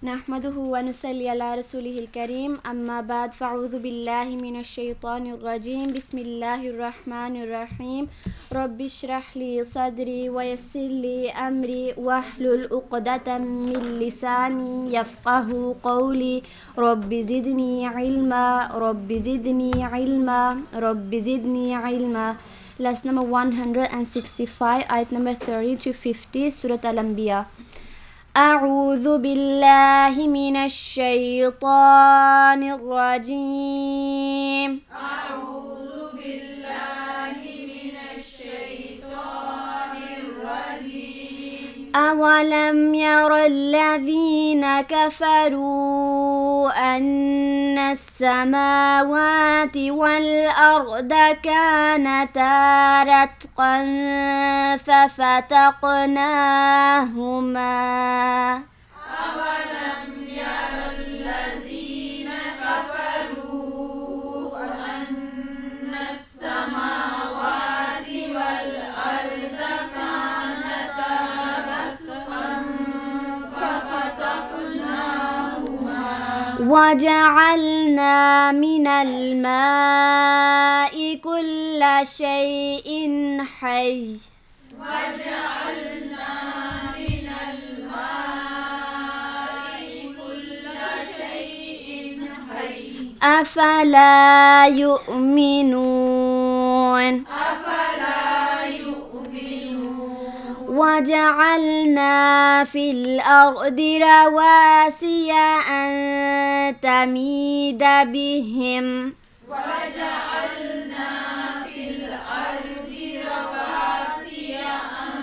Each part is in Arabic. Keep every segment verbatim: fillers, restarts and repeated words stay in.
نحمده ونصلي على رسوله الكريم أما بعد فأعوذ بالله من الشيطان الرجيم بسم الله الرحمن الرحيم رب اشرح لي صدري ويسر لي أمري واحلل عقدة من لساني يفقه قولي رب زدني علما رب زدني علما رب زدني علما. Lesson number one hundred sixty-five, ayat number thirty to fifty, Surah Al-Anbiya. أعوذ بالله من الشيطان الرجيم أعوذ بالله من الشيطان الرجيم أولم ير الذين كفروا أن السماوات والأرض كانتا رتقا ففتقناهما أولم ير الذين كفروا أن السماوات والأرض كانتا رتقا ففتقناهما وجعلنا من الماء كل شيء حي وجعلنا من الماء كل شيء حي أفلا يؤمنون أفلا يؤمنون وجعلنا في الأرض رواسي أن تميد بهم وجعلنا في الأرض رواسي أن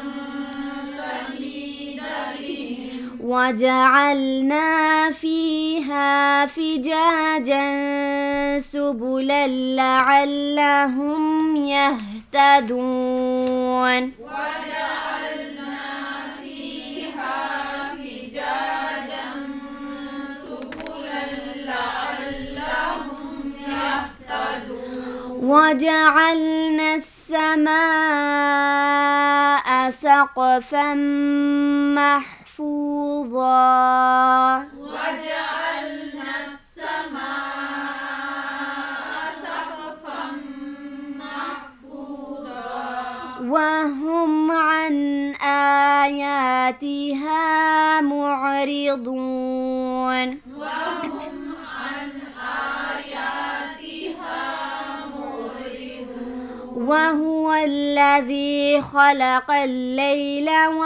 تميد بهم وجعلنا فيها فجاجا سبلا لعلهم يهتدون وجعلنا فيها فجاجا سبلا لعلهم يهتدون وجعلنا السماء سقفا محفوظا وجعلنا السماء سقفا محفوظا وهم عن آياتها معرضون وهم عن آياتها معرضون وهو الذي خلق الليل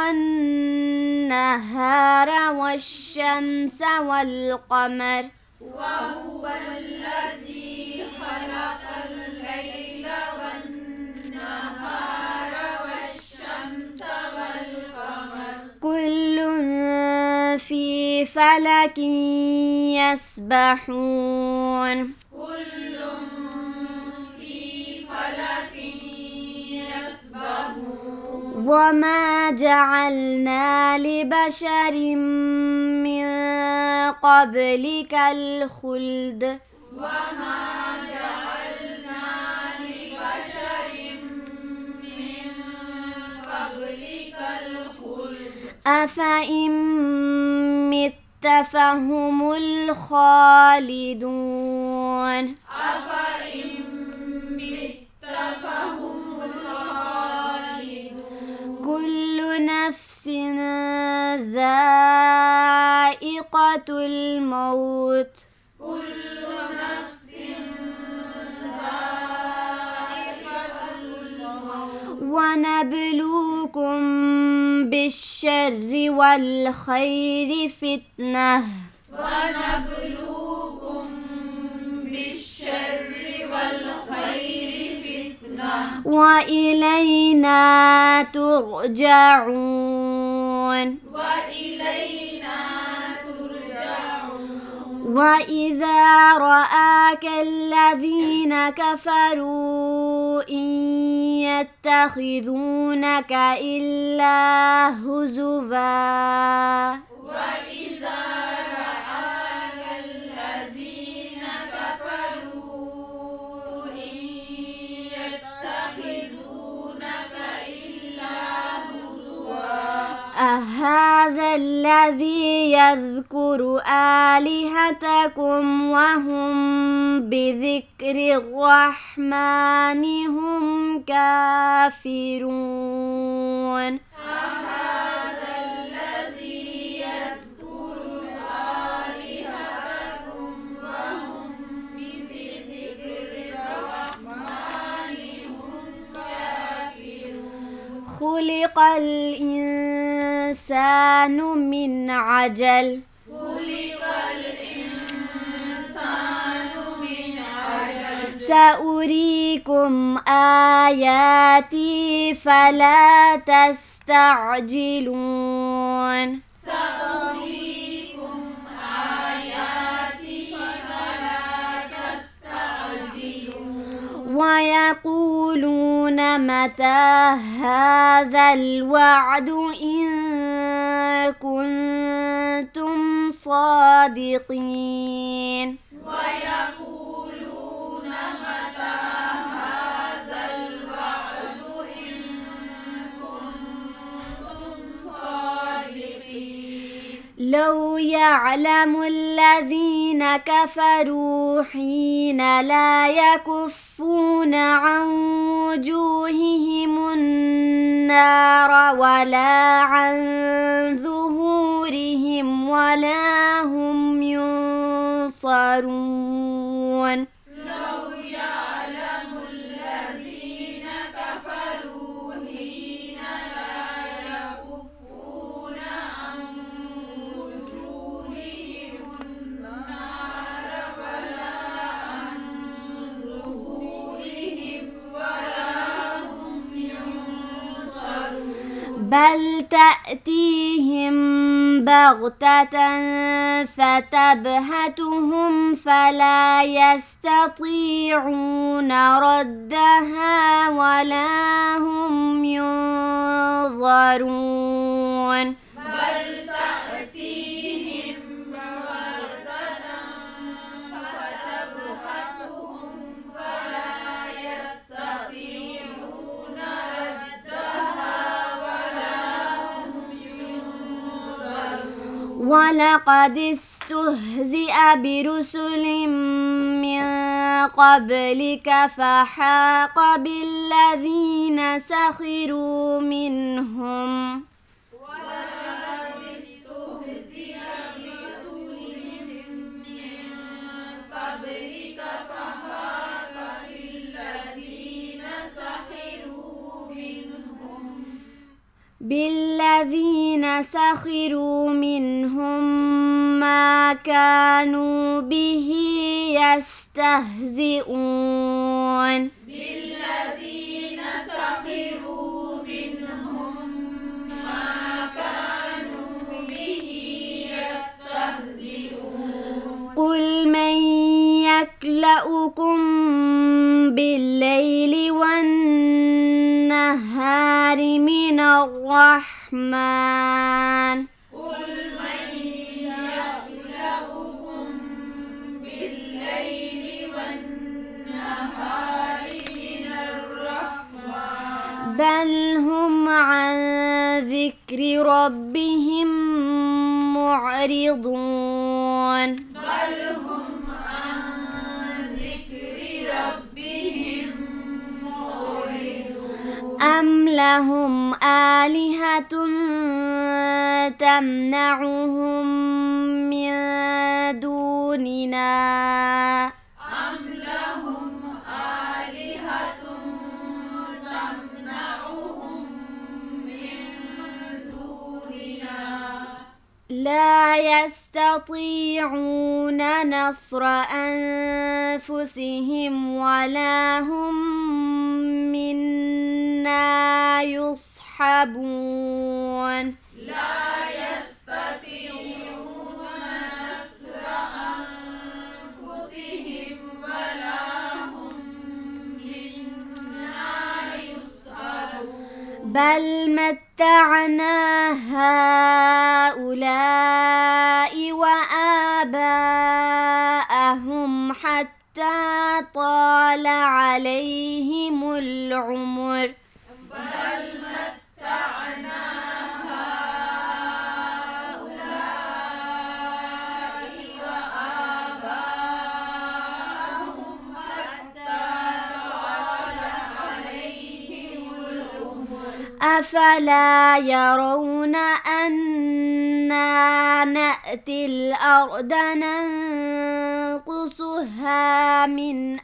والنهار والشمس والقمر وهو الذي خلق الليل والنهار والشمس والقمر كل في فلك يسبحون كل في فلك يسبحون وما جعلنا لبشر من قبلك الخلد وما جعلنا لبشر من قبلك الخلد أفإن مت فهم الخالدون أفإن مت فهم الخالدون كل نفس ذائقة الموت كل نفس ذائقة الموت ونبلوكم بالشر والخير فتنة ونبلوكم بالشر والخير فتنة وإلينا ترجعون وإلينا ترجعون وإذا رآك الذين كفروا إن يتخذونك إلا هزوا وإذا رآك الذين كفروا إن يتخذونك إلا هزوا أهذا الذي يذكر يذكر آلهتكم وهم بذكر الرحمن هم كافرون أهذا الذي يذكر آلهتكم وهم بذكر الرحمن هم كافرون خلق الإنسان من عجل خلق الإنسان من عجل سأريكم آياتي فلا تستعجلون سأريكم آياتي فلا تستعجلون ويقولون متى هذا الوعد إن كنتم صادقين ويقولون متى هذا الوعد إن كنتم صادقين لو يعلم الذين كفروا حين لا يكفون عن وجوههم النار ولا عن ظهورهم ولا هم ينصرون لو يعلم الذين كفروا حين لا يكفون عن وجوههم النار ولا عن ظهورهم ولا هم ينصرون بل تأتيهم بغتة فتبهتهم فلا يستطيعون ردها ولا هم ينظرون بل تأتيهم بغتة فتبهتهم فلا يستطيعون ردها ولا هم ينظرون ولقد استهزئ برسل من قبلك فحاق بالذين سخروا منهم ولقد استهزئ برسل من قبلك فحاق بالذين سخروا منهم بالذين سخروا منهم ما كانوا به يستهزئون بالذين سخروا منهم ما كانوا به يستهزئون قل من يكلؤكم بالليل والنهار من الرحمن قل من يكلؤكم بالليل والنهار من الرحمن بل هم عن ذكر ربهم معرضون بل هم عن ذكر ربهم معرضون أم لهم آلهة تمنعهم من دوننا أم لهم آلهة تمنعهم من دوننا لا يستطيعون نصر أنفسهم ولا هم منا يصحبون لا يستطيعون نصر أنفسهم ولا هم منا يصحبون بل متعنا هؤلاء وآباءهم حتى طال عليهم العمر بل متعنا هؤلاء أفلا يرون أنا نأتي الأرض ننقصها من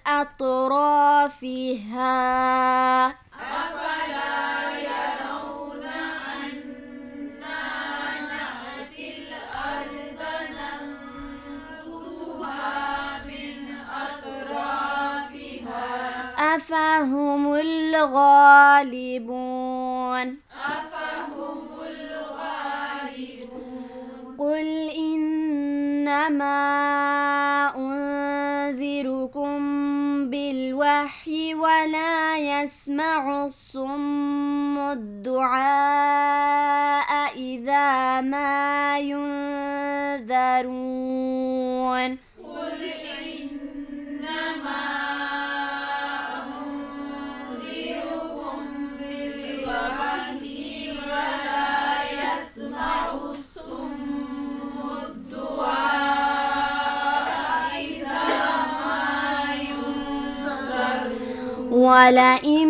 أطرافها أفلا يرون أنا نأتي الأرض ننقصها من أطرافها أفهم الغالبون أفهم الغالبون قل إنما أنذركم بالوحي ولا يسمع الصم الدعاء إذا ما ينذرون قل إنما أنذركم بالوحي ولا يسمع الصم الدعاء إذا ما ينذرون ولئن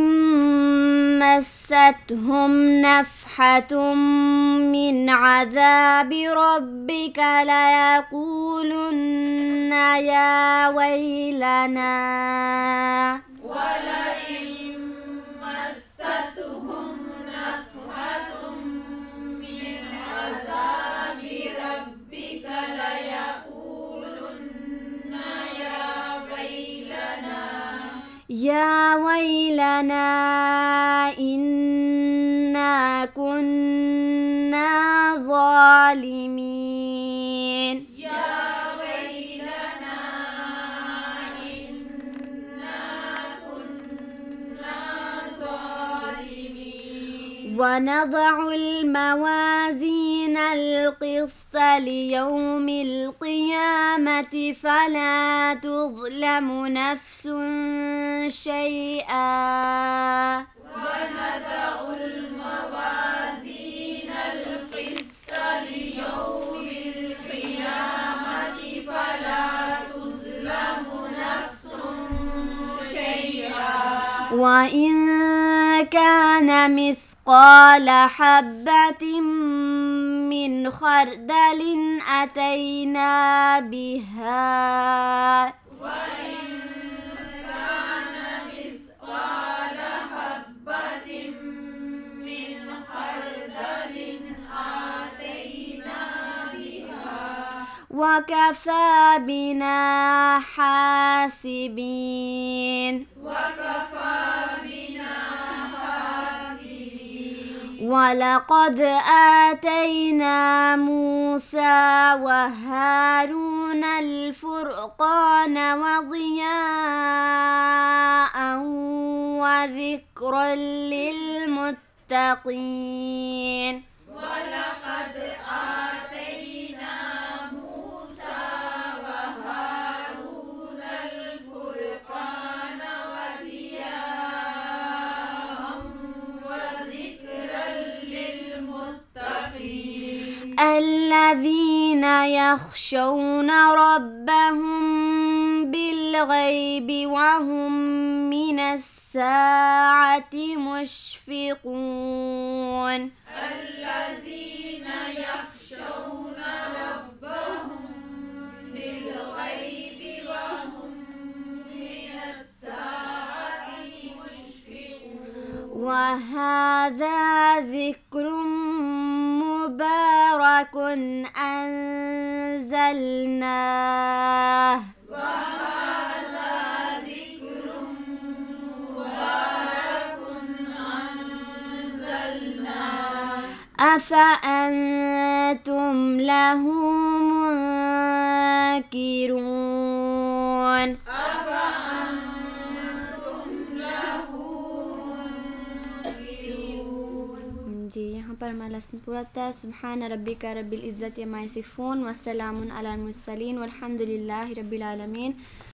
مستهم نفحة من عذاب ربك ليقولن يا ويلنا ولئن مستهم نفحة من عذاب ربك ليقولن يا ويلنا يا ويلنا إنا كنا ظالمين يا ويلنا إنا كنا ظالمين ونضع الموازين القسط ليوم القيامة فلا تظلم نفس شيئا ونضع الموازين القسط ليوم القيامة فلا تظلم نفس شيئا وإن كان مثقال حبة من خردل أتينا بها وإن كان مثقال حبة من خردل آتينا بها وكفى بنا حاسبين وكفى بنا حاسبين ولقد آتينا موسى وهارون الفرقان وضياء وذكرا للمتقين ولقد آتينا موسى وهارون الفرقان وضياء وذكرا للمتقين الذين يخشون ربهم بالغيب وهم من الساعة مشفقون الذين يخشون ربهم بالغيب وهم من الساعة مشفقون وهذا ذكر مبارك أنزلناه وهذا ذكر مبارك أنزلناه أفأنتم له منكرون أفأنتم له منكرون जी यहाँ पर हमारा लेसन पूरा था सुब्हान रब्बिका रब्बिल इज़्ज़ति अम्मा यसिफून वस्सलामुन अला मुरसलीन वल्हम्दुलिल्लाहि रब्बिल आलमीन।